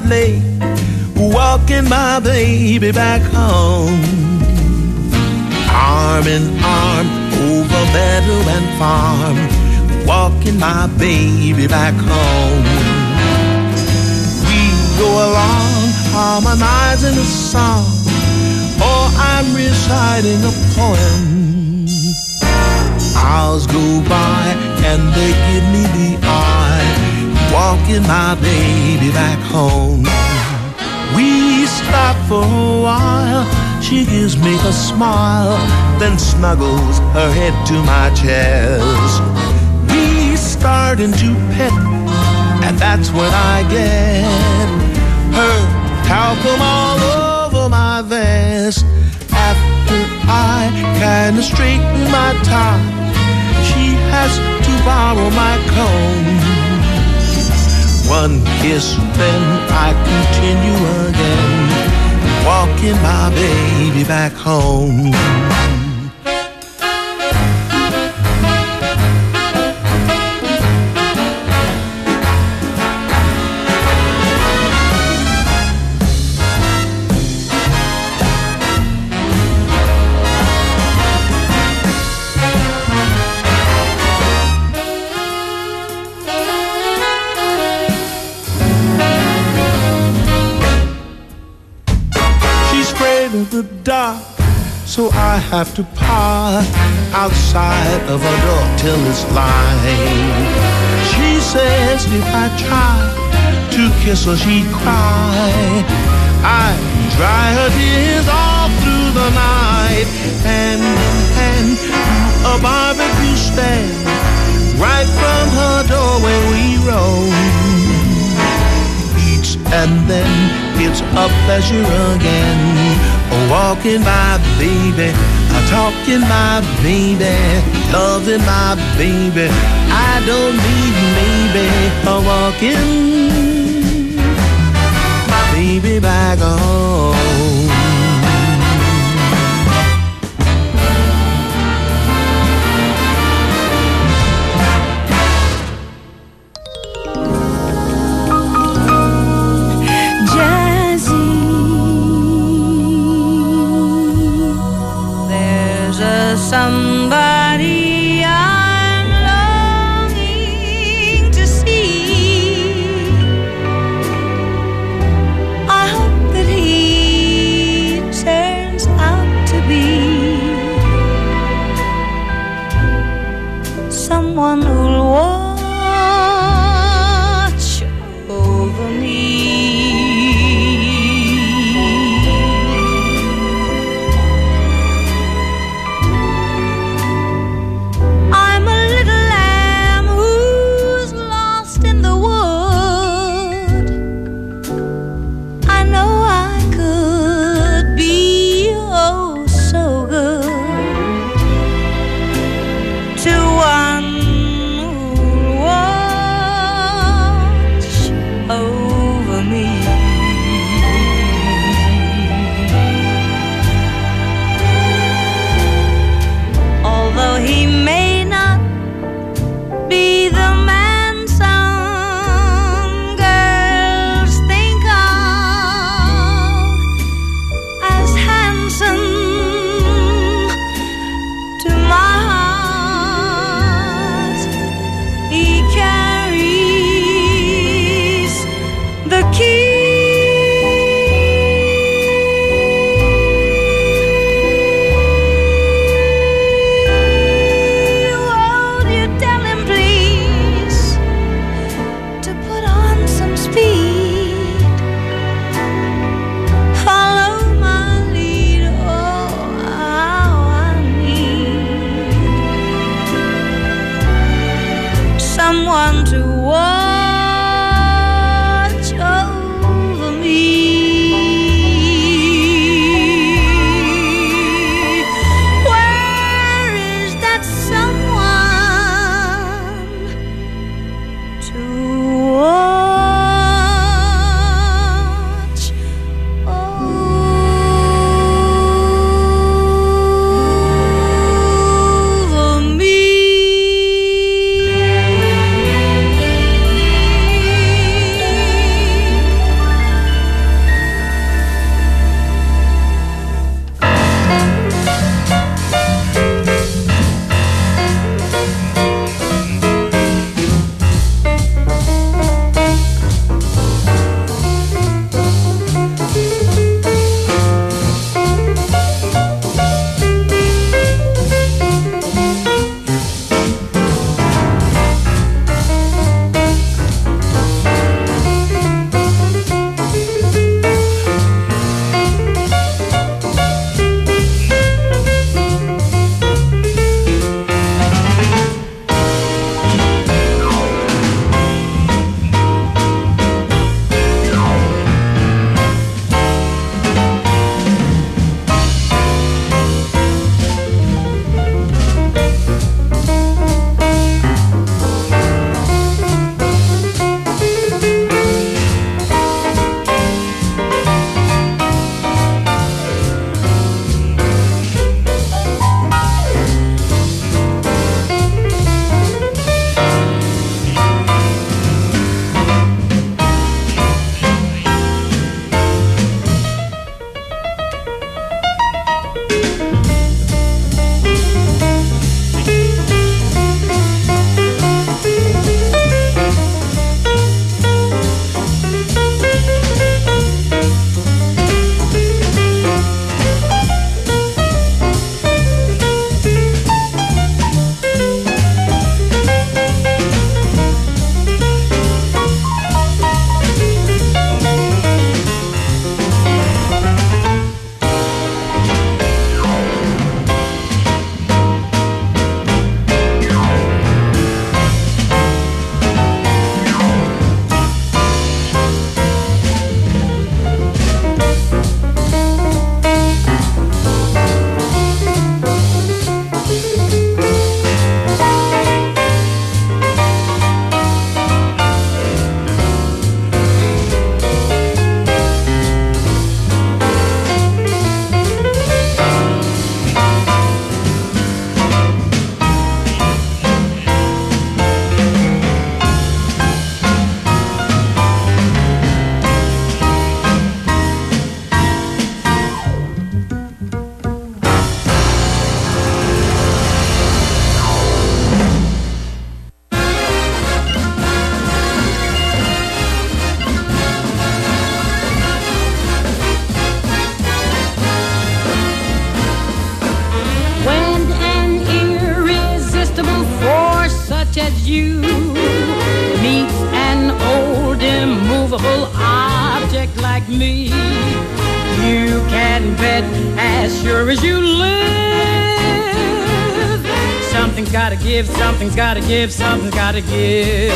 proudly, walking my baby back home. Arm in arm over meadow and farm, walking my baby back home. We go along harmonizing a song, or I'm reciting a poem. Hours go by and they give me the eye, walking my baby back home. We stop for a while, she gives me a smile, then snuggles her head to my chest. We start into pet, and that's when I get her talcum all over my vest. After I kinda straighten my tie, she has to borrow my comb. One kiss, then I continue again, walking my baby back home. The dark, so I have to park outside of her door till it's light. She says if I try to kiss her, she'd cry. I dry her tears all through the night, hand in hand to a barbecue stand, right from her doorway we roam. Each and then it's a pleasure again, walking my baby, talking my baby, loving my baby. I don't need maybe, walking my baby back home. Somebody I'm longing to see. I hope that he turns out to be someone who'll watch over me. you meets an old immovable object like me, you can bet as sure as you live, something's gotta give, something's gotta give, something's gotta give.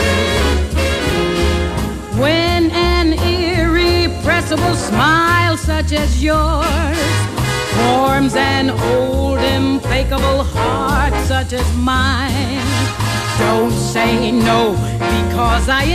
When an irrepressible smile such as yours forms an old implacable heart such as mine, don't say no because I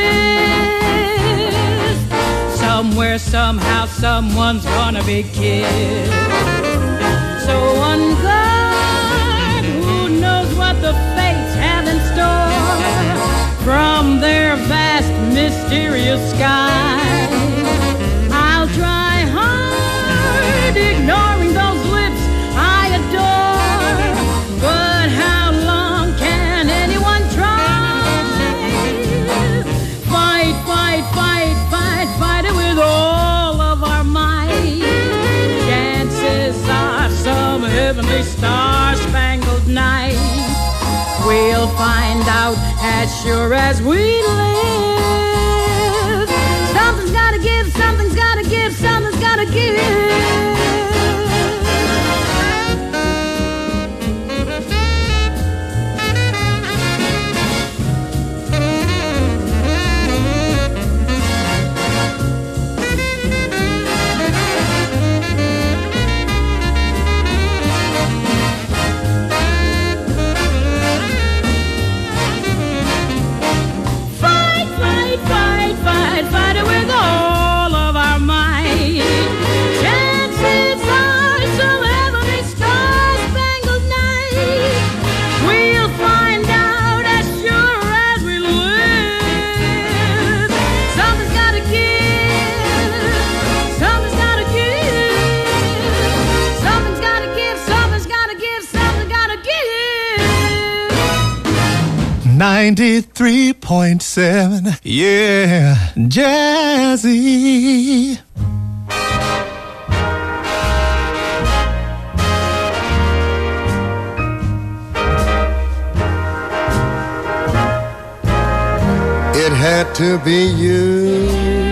insist. Somewhere, somehow, someone's gonna be kissed. So on guard, who knows what the fates have in store from their vast, mysterious sky. I'll try hard, ignoring those lips I adore, but how long can anyone try? Fight, fight, fight, fight, fight it with all of our might. Chances are some heavenly star-spangled night we'll find out as sure as we live. Something's gotta give, something's gotta give, something's gotta give. Fight it with all of our might. Chances are some heavenly star-spangled night we'll find out as sure as we live. Something's gotta give, something's gotta give, something's gotta give, something's gotta give, something's gotta give. 93.7, yeah, Jazzy. It had to be you.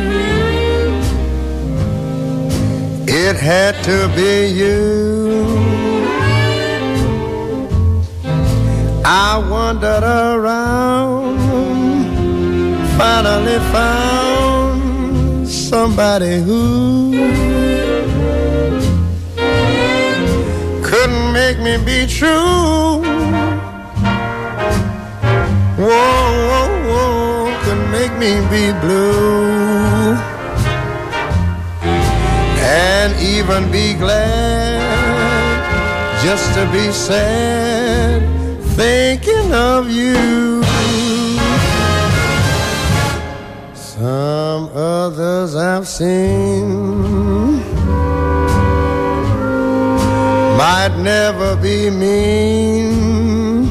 It had to be you. I wandered around, finally found somebody who couldn't make me be true. Whoa, whoa, whoa, couldn't make me be blue, and even be glad just to be sad, thinking of you. Some others I've seen might never be mean,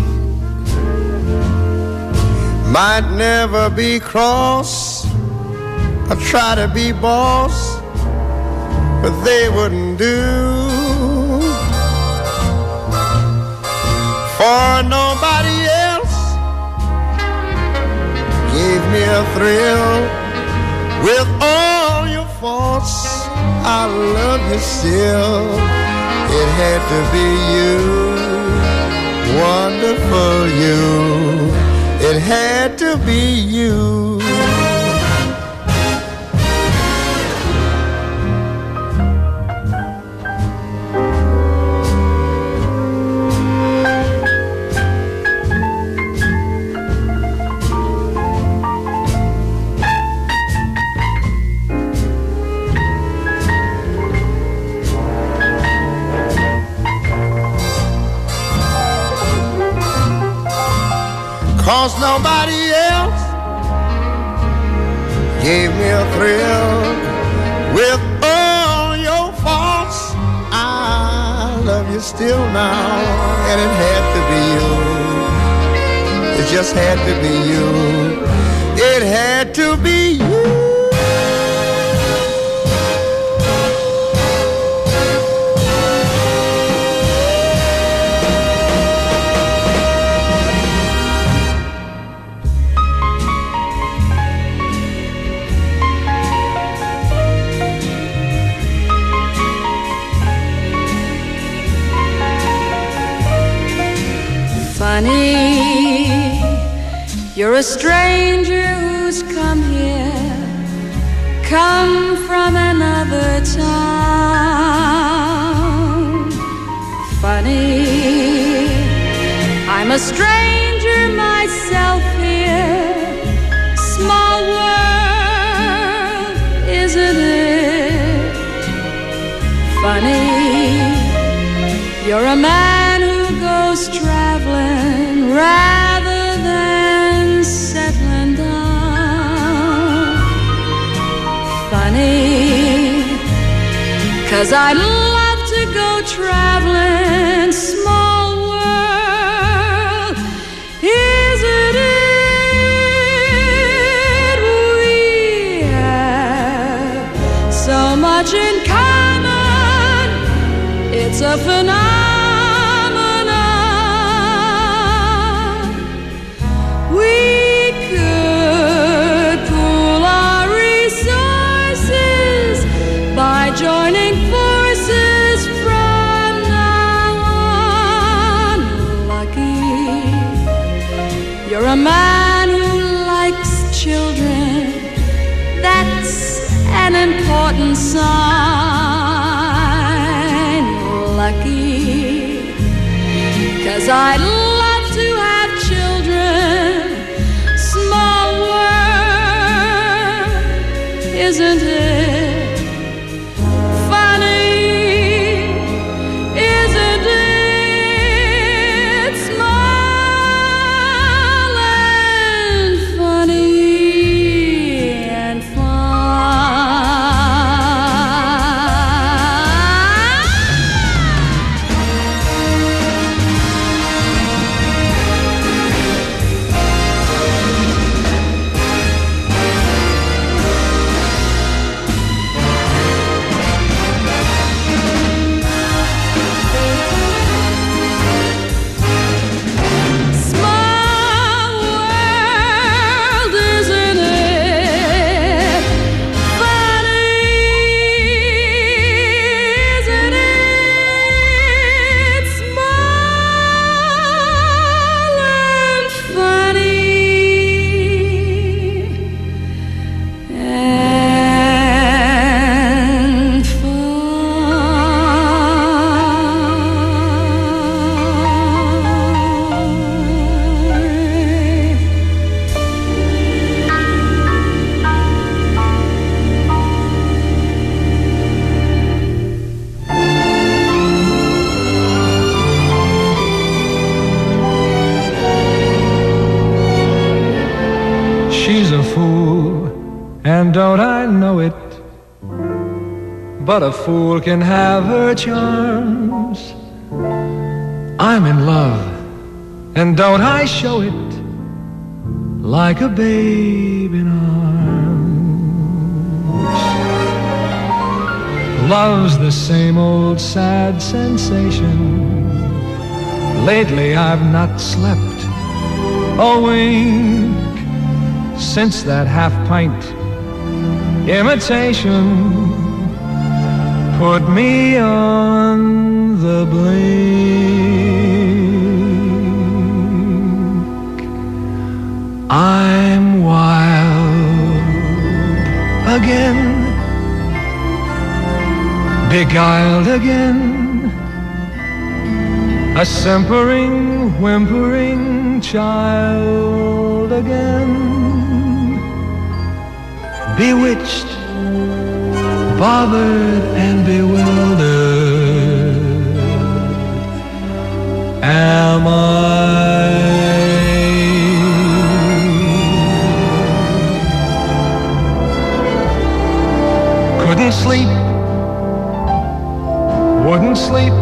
might never be cross, or try to be boss, but they wouldn't do. For nobody else gave me a thrill. With all your faults, I love you still. It had to be you, wonderful you. It had to be you. Cause nobody else gave me a thrill. With all your faults, I love you still now. And it had to be you. It just had to be you. It had to be you. You're a stranger who's come here, come from another town. Funny, I'm a stranger myself here. Small world, isn't it? Funny, you're a man who goes traveling rather than settling down. Funny, 'cause I'd love to go traveling. Small world, isn't it? We have so much in common. It's a phenomenon. We could pool our resources by joining forces from now on. Lucky, you're a man who likes children. That's an important sign. Lucky, 'cause I'd love to have children. Small world, isn't it? Funny, isn't it? Small and funny and don't I know it? But a fool can have her charms. I'm in love, and don't I show it like a babe in arms? Love's the same old sad sensation. Lately I've not slept a wink since that half-pint imitation put me on the blink. I'm wild again, beguiled again, a simpering, whimpering child again, bewitched, bothered and bewildered. Am I? Couldn't sleep, wouldn't sleep.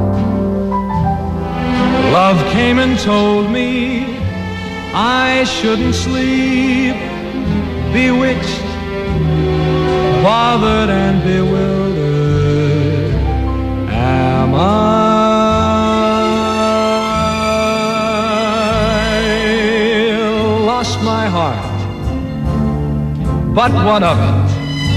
Love came and told me I shouldn't sleep. Bewitched, bothered and bewildered. Am I? Lost my heart, but what of it?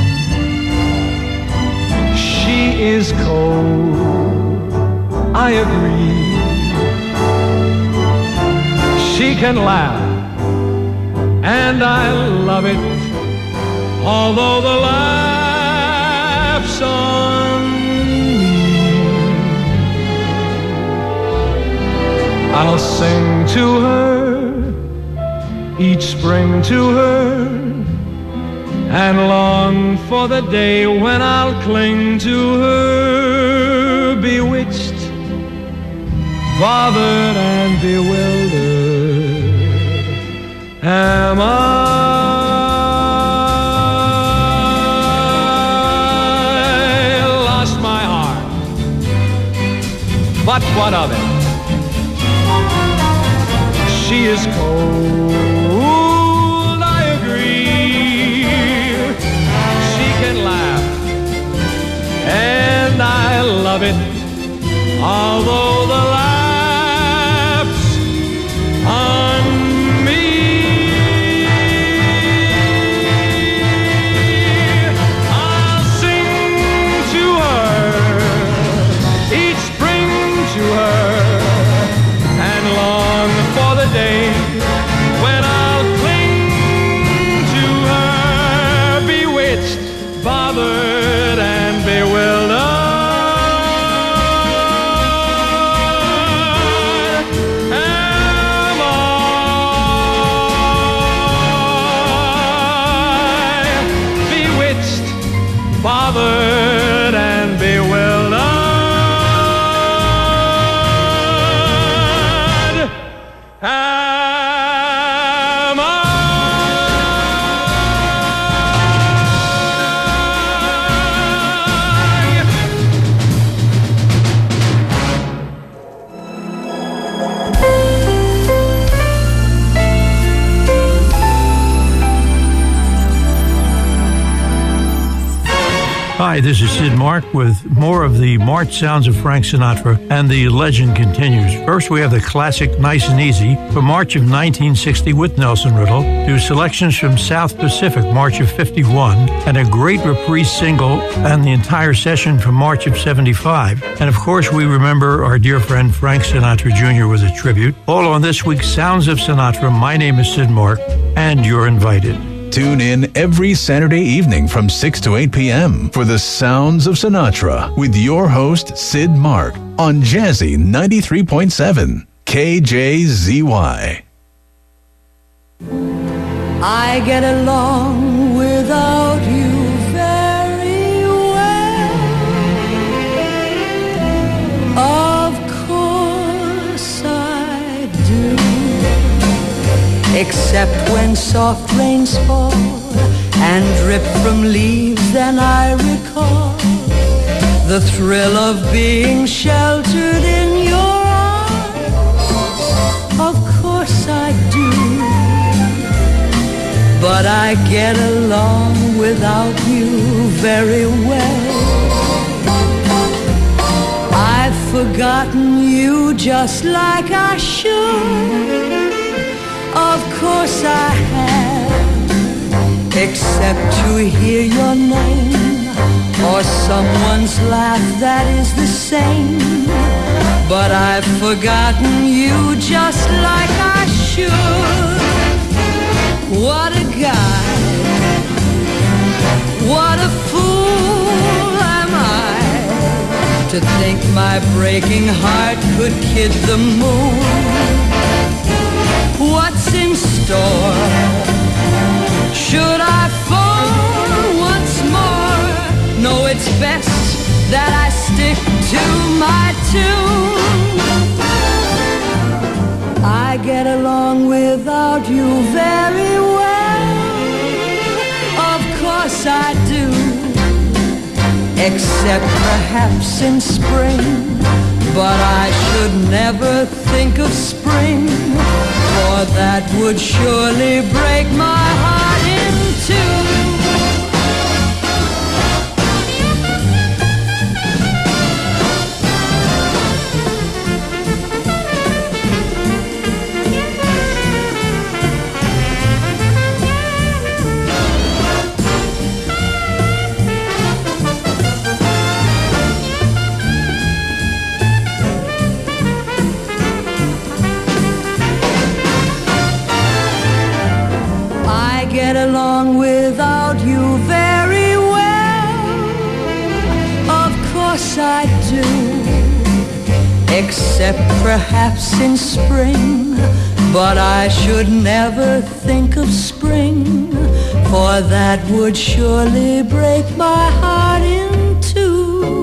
She is cold, I agree. She can laugh and I love it, although the laughs on me. I'll sing to her, each spring to her, and long for the day when I'll cling to her, bewitched, bothered and bewildered am I. Lost my heart, but what of it? She is cold, I agree. She can laugh, and I love it, although the laughs on me. I'll sing to her, each spring to her, and long for the day when I'll cling to her, bewitched, bothered and bewildered. Bothered and bewildered am I. Hi, this is Sid Mark with more of the March sounds of Frank Sinatra, and the legend continues. First, we have the classic Nice and Easy from March of 1960 with Nelson Riddle, to selections from South Pacific, March of 51, and a great reprise single and the entire session from March of 75. And of course, we remember our dear friend Frank Sinatra Jr. with a tribute. All on this week's Sounds of Sinatra. My name is Sid Mark, and you're invited. Tune in every Saturday evening from 6 to 8 p.m. for the Sounds of Sinatra with your host, Sid Mark, on Jazzy 93.7 KJZY. I get along without you very well. Of course I do. Except when soft rains fall and drip from leaves, then I recall the thrill of being sheltered in your arms. Of course I do. But I get along without you very well. I've forgotten you just like I should. Of course I have, except to hear your name or someone's laugh that is the same. But I've forgotten you just like I should. What a guy, what a fool am I to think my breaking heart could kid the moon. What's in store? Should I fall once more? No, it's best that I stick to my tune. I get along without you very well. Of course I do. Except perhaps in spring. But I should never think of spring, for that would surely break my heart in two. I do, except perhaps in spring. But I should never think of spring, for that would surely break my heart in two.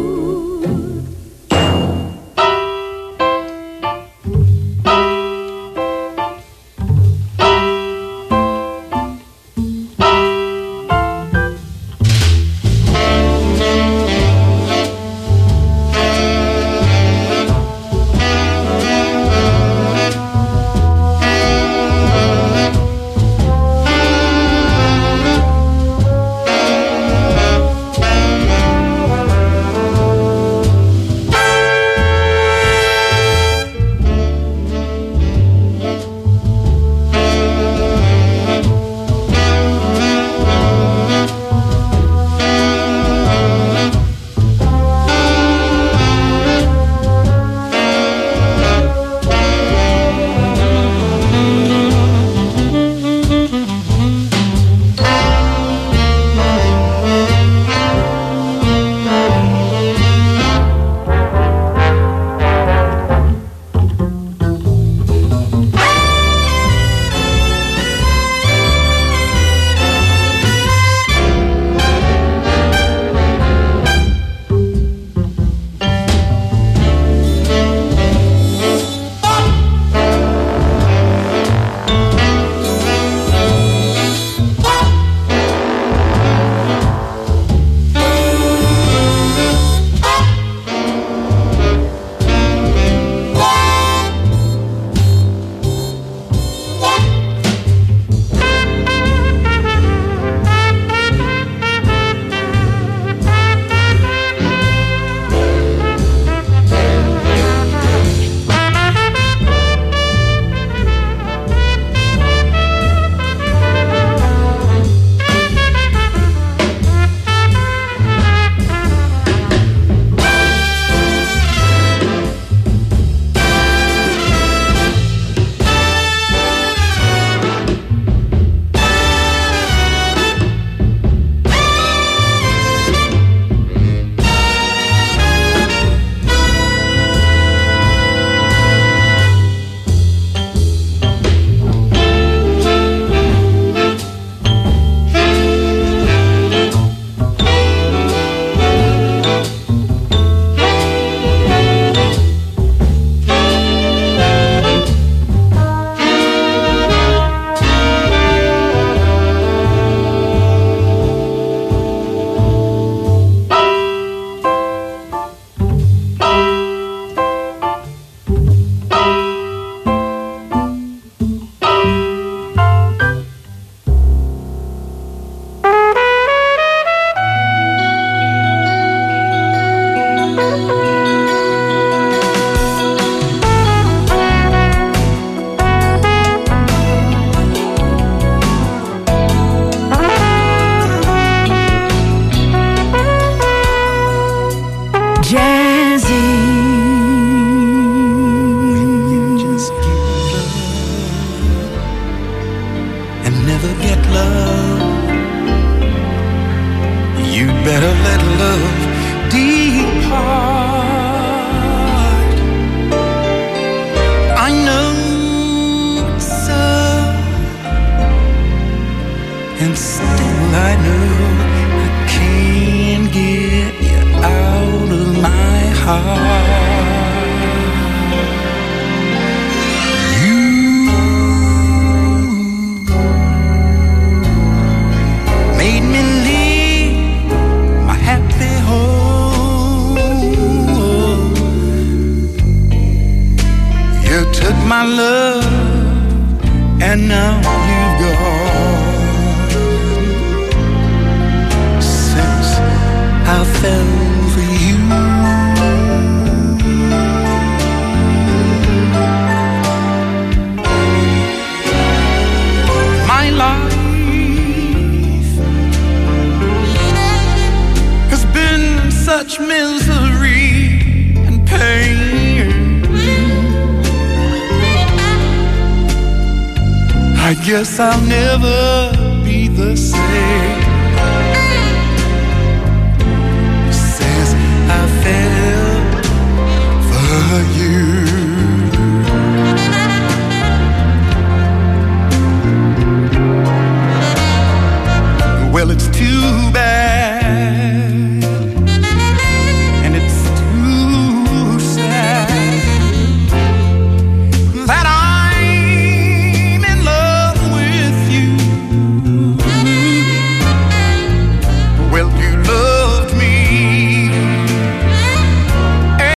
Such misery and pain, I guess I'll never be the same.